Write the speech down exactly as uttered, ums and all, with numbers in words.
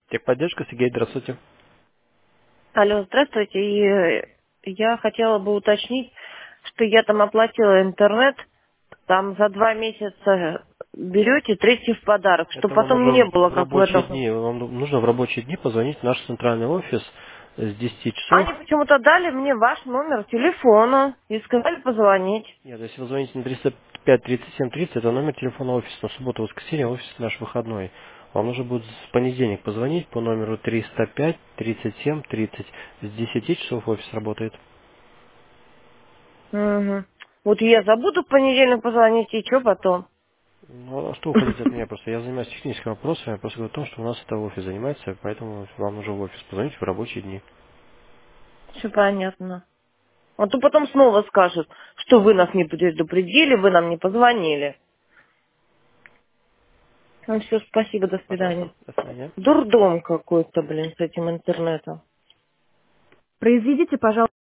Техподдержка, Сергей, здравствуйте. Алло, здравствуйте. И э, я хотела бы уточнить, что я там оплатила интернет, там за два месяца берете третий в подарок, что Это вам потом нужно не в было в как в рабочие этом. дни. Вам нужно в рабочие дни позвонить в наш центральный офис с десяти часов. Они почему-то дали мне ваш номер телефона и сказали позвонить. Нет, если вы звоните на триста пять тридцать семь тридцать, это номер телефона офиса. На субботу, воскресенье офис наш выходной. Вам нужно будет в понедельник позвонить по номеру триста пять тридцать семь тридцать. С десяти часов офис работает. Мгм. Вот я забуду в понедельник позвонить, и что потом? Ну, а что вы хотите от меня? Просто я занимаюсь техническими вопросами. Я просто говорю о том, что у нас это офис занимается, поэтому вам нужно в офис позвонить в рабочие дни. Все понятно. А то потом снова скажут, что вы нас не предупредили, вы нам не позвонили. Ну все, спасибо, до Пожалуйста, свидания. до свидания. Дурдом какой-то, блин, с этим интернетом. Произведите, пожалуйста,